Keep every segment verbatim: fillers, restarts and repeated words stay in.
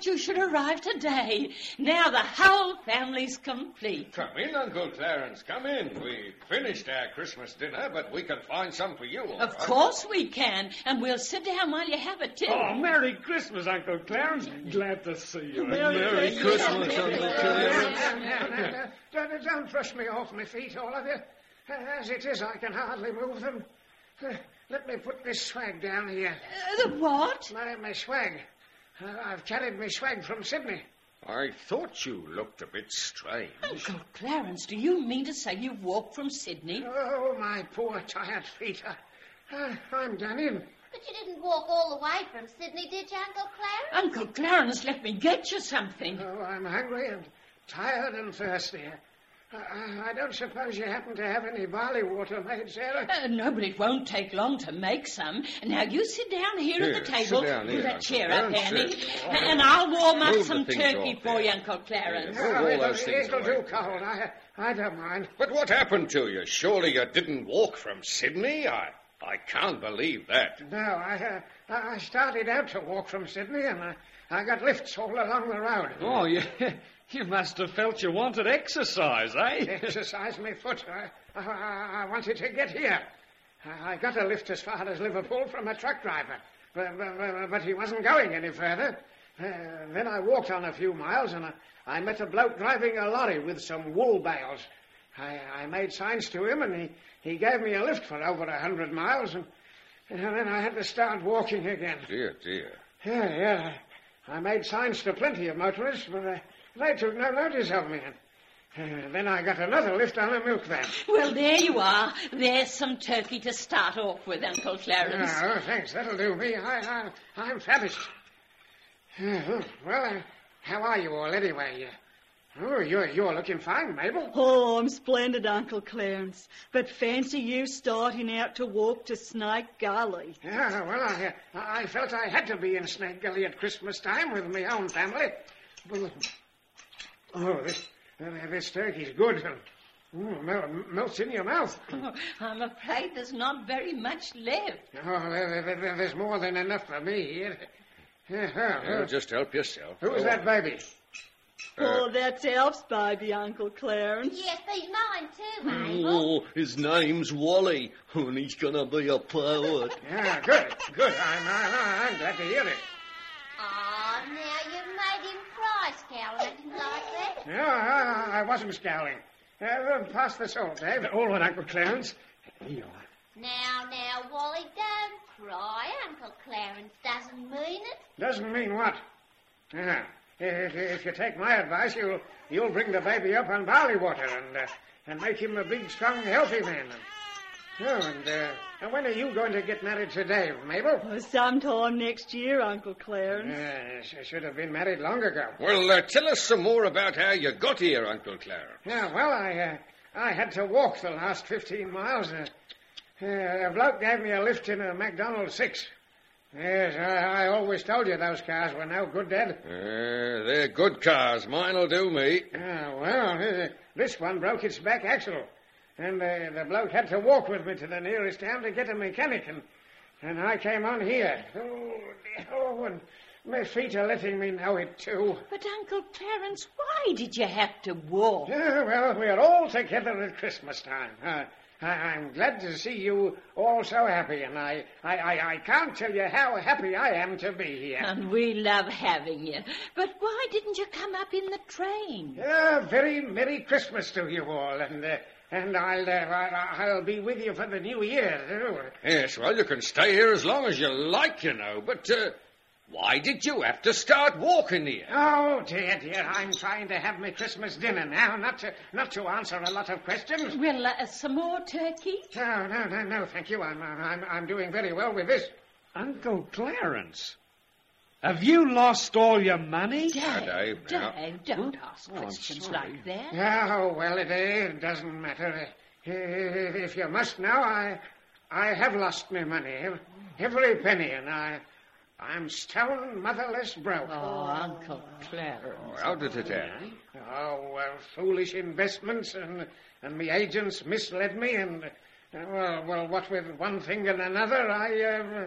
that you should arrive today. Now the whole family's complete. Come in, Uncle Clarence, come in. We finished our Christmas dinner, but we can find some for you, all Of right? course we can, and we'll sit down while you have it, too. Oh, Merry Christmas, Uncle Clarence. Glad to see you. Merry Merry Christmas, Uncle Clarence. Now, now, now, now, Don't, don't push me off my feet, all of you. As it is, I can hardly move them. Uh, Let me put this swag down here. Uh, the what? My, my swag. Uh, I've carried my swag from Sydney. I thought you looked a bit strange. Uncle Clarence, do you mean to say you've walked from Sydney? Oh, my poor tired feet. Uh, uh, I'm done in. But you didn't walk all the way from Sydney, did you, Uncle Clarence? Uncle Clarence, let me get you something. Oh, I'm hungry and tired and thirsty. Uh, I don't suppose you happen to have any barley water made, Sarah? Uh, no, but it won't take long to make some. Now, you sit down here, Here, at the sit table down with here, that Uncle chair up, Clarence, Annie, sit. and I'll warm up Move the some things turkey off for there. you, Uncle Clarence. Move all Oh, it'll, those things it'll away. do cold. I, I don't mind. But what happened to you? Surely you didn't walk from Sydney? I, I can't believe that. No, I, uh, I started out to walk from Sydney, and I, I got lifts all along the road. Oh, you, you must have felt you wanted exercise, eh? Exercise my foot. I, I, I wanted to get here. I got a lift as far as Liverpool from a truck driver, but, but, but he wasn't going any further. Uh, then I walked on a few miles, and I, I met a bloke driving a lorry with some wool bales. I, I made signs to him, and he, he gave me a lift for over a hundred miles, and, and then I had to start walking again. Dear, dear. Yeah, yeah. I made signs to plenty of motorists, but uh, they took no notice of me. And, uh, then I got another lift on a milk van. Well, there you are. There's some turkey to start off with, Uncle Clarence. Oh, thanks. That'll do me. I, I, I'm famished. Uh, well, uh, how are you all anyway? Uh, oh, you're, you're looking fine, Mabel. Oh, I'm splendid, Uncle Clarence. But fancy you starting out to walk to Snake Gully. Yeah, well, I, I felt I had to be in Snake Gully at Christmas time with my own family. Well, oh, this, uh, this turkey's good. Oh, mel- melts in your mouth. Oh, I'm afraid there's not very much left. Oh, there, there, there's more than enough for me. Yeah, uh, Well, just help yourself. Who's Go that on. baby? Oh, that's Alf's baby, Uncle Clarence. Yes, he's mine too, Mabel. Oh, his name's Wally, and he's gonna be a poet. Yeah, good, good. I'm, I'm, I'm glad to hear it. Oh, now you've made him cry, Scowling at him like that. No, I, I wasn't scowling. Uh, pass the salt, Dave. All right, Uncle Clarence. Here you are. Now, now, Wally, don't cry. Uncle Clarence doesn't mean it. Doesn't mean what? Ah, if, if you take my advice, you'll you'll bring the baby up on barley water and uh, and make him a big, strong, healthy man. Oh, and, uh, and when are you going to get married to Dave, Mabel? Oh, sometime next year, Uncle Clarence. Yes, I should have been married long ago. Well, uh, tell us some more about how you got here, Uncle Clarence. Yeah, well, I uh, I had to walk the last fifteen miles. Uh, uh, a bloke gave me a lift in a McDonald's six. Yes, I, I always told you those cars were no good, Dad. Uh, they're good cars. Mine'll do me. Ah, well, uh, this one broke its back axle. And uh, the bloke had to walk with me to the nearest town to get a mechanic. And, and I came on here. Oh, dear. Oh, and my feet are letting me know it, too. But, Uncle Clarence, why did you have to walk? Yeah, well, we're all together at Christmas time. Uh, I, I'm glad to see you all so happy, and I, I, I, I can't tell you how happy I am to be here. And we love having you. But why didn't you come up in the train? Uh, very Merry Christmas to you all, and uh, and I'll uh, I'll I'll be with you for the New Year, too. Yes, well, you can stay here as long as you like, you know, but uh, why did you have to start walking here? Oh, dear, dear, I'm trying to have my Christmas dinner now, not to not to answer a lot of questions. Well, uh, some more turkey? No, no, no, no, thank you. I'm I'm I'm doing very well with this. Uncle Clarence, have you lost all your money? Dave, Dave, now. Dave, don't ask Oh, I'm questions sorry. like that. Oh, well, it, it doesn't matter. Uh, If you must know, I I have lost my money, every penny, and I I'm stone motherless broke. Oh, Uncle Clarence. Oh, how did it end? Oh, well, foolish investments, and and me agents misled me, and uh, well, well, what with one thing and another, I uh,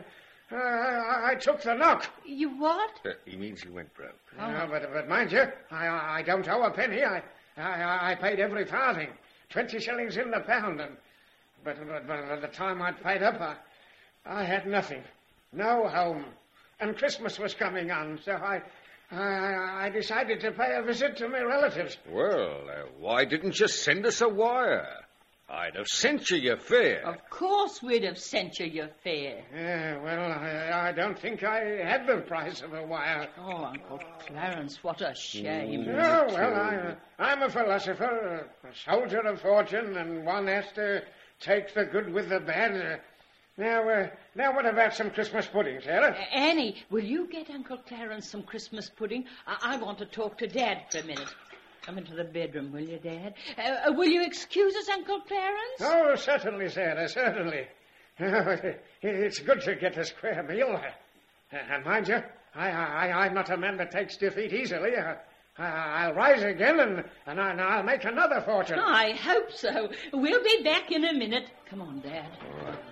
Uh, I, I took the knock. You what? Uh, he means he went broke. Uh, but, but mind you, I, I don't owe a penny. I, I, I paid every farthing. Twenty shillings in the pound. And, but, but, but by the time I'd paid up, I, I had nothing. No home. And Christmas was coming on, so I, I, I decided to pay a visit to my relatives. Well, uh, why didn't you send us a wire? I'd have sent you your fare. Of course we'd have sent you your fare. Yeah, well, I, I don't think I had the price of a wire. Oh, Uncle Clarence, what a shame. Oh, well, I, I'm a philosopher, a soldier of fortune, and one has to take the good with the bad. Uh, now, uh, now, what about some Christmas pudding, Sarah? Uh, Annie, will you get Uncle Clarence some Christmas pudding? I, I want to talk to Dad for a minute. Come into the bedroom, will you, Dad? Uh, uh, will you excuse us, Uncle Clarence? Oh, certainly, Sarah, certainly. It's good to get a square meal. Uh, and mind you, I, I, I'm not a man that takes defeat easily. Uh, I, I'll rise again, and, and, I, and I'll make another fortune. I hope so. We'll be back in a minute. Come on, Dad. All right.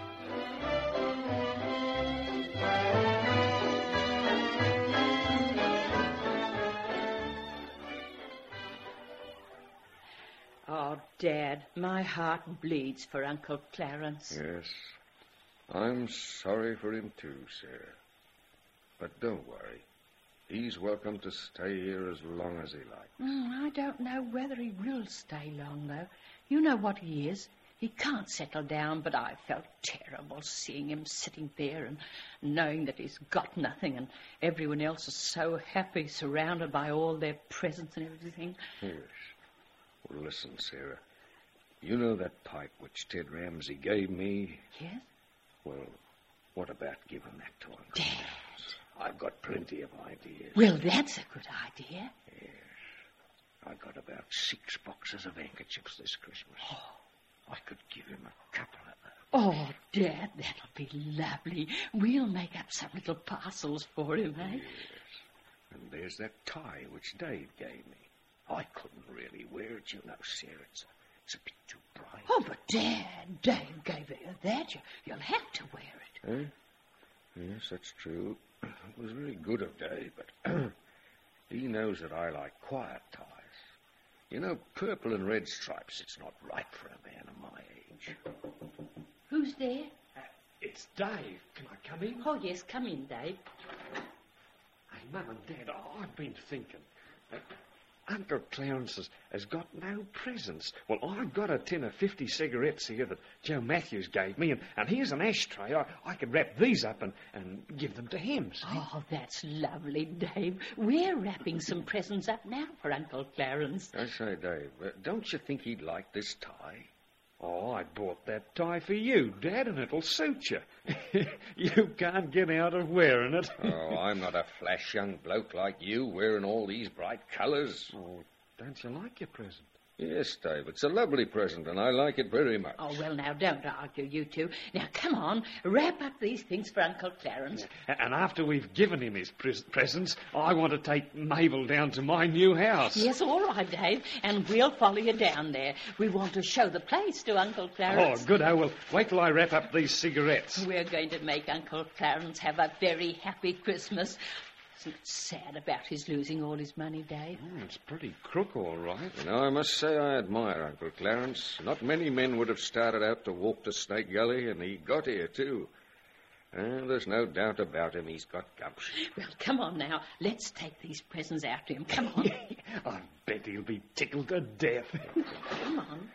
Oh, Dad, my heart bleeds for Uncle Clarence. Yes, I'm sorry for him too, Sarah. But don't worry. He's welcome to stay here as long as he likes. Mm, I don't know whether he will stay long, though. You know what he is. He can't settle down, but I felt terrible seeing him sitting there and knowing that he's got nothing and everyone else is so happy, surrounded by all their presents and everything. Yes. Well, listen, Sarah. You know that pipe which Ted Ramsey gave me? Yes? Well, what about giving that to Uncle Dad. Clarence? I've got plenty of ideas. Well, that's a good idea. Yes. I got about six boxes of handkerchiefs this Christmas. Oh. I could give him a couple of them. Oh, Dad, that'll be lovely. We'll make up some little parcels for him, eh? Yes. And there's that tie which Dave gave me. I couldn't really wear it, you know, Sarah. It's a, it's a bit too bright. Oh, but Dad, Dave gave you that. You, you'll have to wear it. Eh? Yes, that's true. It was very good of Dave, but he knows that I like quiet ties. You know, purple and red stripes, it's not right for a man of my age. Who's there? Uh, it's Dave. Can I come in? Oh, yes, come in, Dave. Hey, Mum and Dad, I've been thinking. Uh, Uncle Clarence has, has got no presents. Well, I've got a tin of fifty cigarettes here that Joe Matthews gave me, and, and here's an ashtray. I, I could wrap these up and, and give them to him, see? Oh, that's lovely, Dave. We're wrapping some presents up now for Uncle Clarence. I say, Dave, uh, don't you think he'd like this tie? Oh, I bought that tie for you, Dad, and it'll suit you. You can't get out of wearing it. Oh, I'm not a flash young bloke like you, wearing all these bright colours. Oh, don't you like your present? Yes, Dave, it's a lovely present, and I like it very much. Oh, well, now, don't argue, you two. Now, come on, wrap up these things for Uncle Clarence. Yeah. And after we've given him his pres- presents, I want to take Mabel down to my new house. Yes, all right, Dave, and we'll follow you down there. We want to show the place to Uncle Clarence. Oh, good. Oh, well, wait till I wrap up these cigarettes. We're going to make Uncle Clarence have a very happy Christmas. Isn't it sad about his losing all his money, Dave? Mm, it's pretty crook, all right. You know, I must say I admire Uncle Clarence. Not many men would have started out to walk to Snake Gully, and he got here, too. And there's no doubt about him, he's got gumption. Well, come on now. Let's take these presents out to him. Come on. I bet he'll be tickled to death. Come on.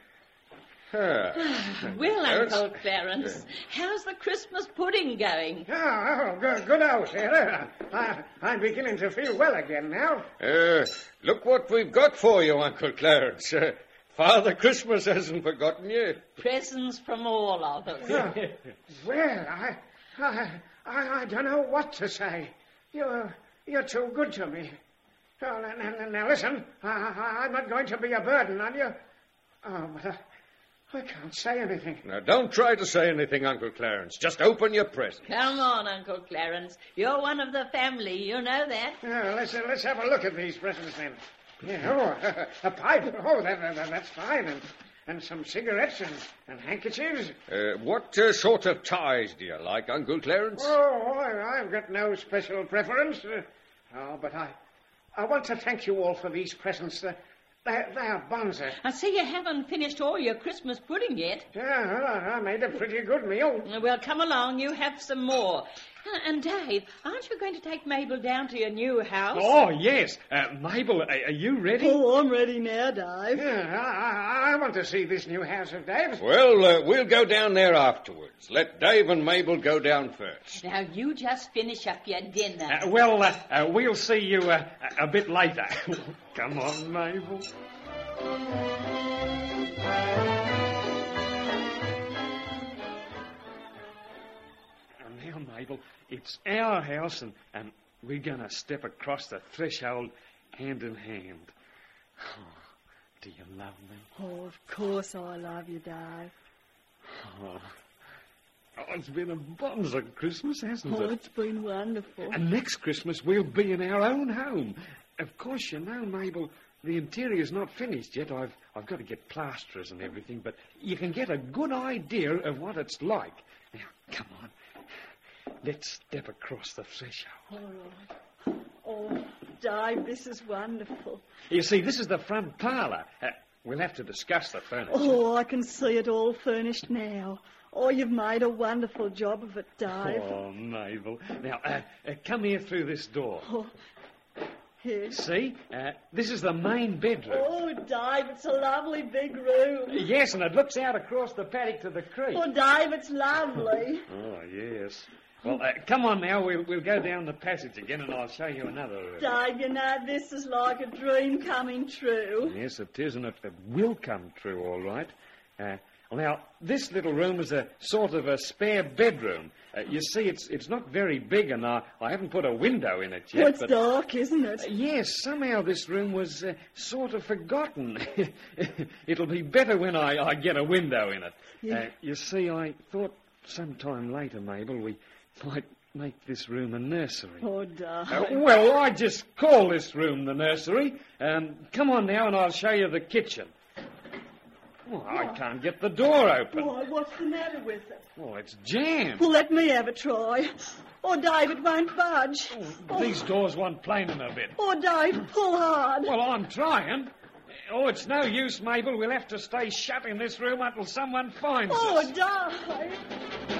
Ah, Well, Clarence. Uncle Clarence, how's the Christmas pudding going? Oh, oh good, good old Sarah. I, I'm beginning to feel well again now. Uh, look what we've got for you, Uncle Clarence. Uh, Father Christmas hasn't forgotten you. Presents from all of us. Oh, well, I, I, I, I don't know what to say. You're, you're too good to me. Oh, now, now, now listen, I, I, I'm not going to be a burden on you. Oh, but I, I can't say anything. Now, don't try to say anything, Uncle Clarence. Just open your present. Come on, Uncle Clarence. You're one of the family, you know that. Yeah, let's, uh, let's have a look at these presents then. Yeah, oh, a pipe. Oh, that, that, that's fine. And, and some cigarettes and, and handkerchiefs. Uh, what uh, sort of ties do you like, Uncle Clarence? Oh, I, I've got no special preference. Uh, oh, but I, I want to thank you all for these presents. Uh, they, they are bonza. I see you haven't finished all your Christmas pudding yet. Yeah, well, I, I made a pretty good meal. Well, come along, you have some more. Uh, and, Dave, aren't you going to take Mabel down to your new house? Oh, yes. Uh, Mabel, are, are you ready? Oh, I'm ready now, Dave. Yeah, I, I, I want to see this new house of Dave's. Well, uh, we'll go down there afterwards. Let Dave and Mabel go down first. Now, you just finish up your dinner. Uh, well, uh, uh, we'll see you uh, a bit later. Come on, Mabel. Now, Mabel, it's our house, and, and we're going to step across the threshold hand in hand. Oh, do you love me? Oh, of course I love you, Dave. Oh, oh it's been a bonza Christmas, hasn't Oh, it? it's been wonderful. And next Christmas we'll be in our own home. Of course, you know, Mabel, the interior's not finished yet. I've I've got to get plasterers and everything, but you can get a good idea of what it's like. Now, come on. Let's step across the threshold. All right. Oh, Dave, this is wonderful. You see, this is the front parlour. Uh, we'll have to discuss the furniture. Oh, I can see it all furnished now. Oh, you've made a wonderful job of it, Dave. Oh, Mabel. Now, uh, uh, come here through this door. Oh, here. See? Uh, this is the main bedroom. Oh, Dave, it's a lovely big room. Yes, and it looks out across the paddock to the creek. Oh, Dave, it's lovely. Oh, yes. Well, uh, come on now. We'll, we'll go down the passage again and I'll show you another room. Dave, you know, this is like a dream coming true. Yes, it is, and it, it will come true, all right. Uh, well, now, this little room is a sort of a spare bedroom. Uh, you see, it's it's not very big, and I, I haven't put a window in it yet. Oh, it's but, dark, isn't it? Uh, yes, somehow this room was uh, sort of forgotten. It'll be better when I, I get a window in it. Yeah. Uh, you see, I thought sometime later, Mabel, we might make this room a nursery. Oh, Dave. Uh, well, I just call this room the nursery. Um, come on now, and I'll show you the kitchen. Oh, I can't get the door open. Why, what's the matter with it? Oh, it's jammed. Well, let me have a try. Oh, Dave, it won't budge. Oh, these doors want planing a bit. Oh, Dave, pull hard. Well, I'm trying. Oh, it's no use, Mabel. We'll have to stay shut in this room until someone finds Oh, us. Dave.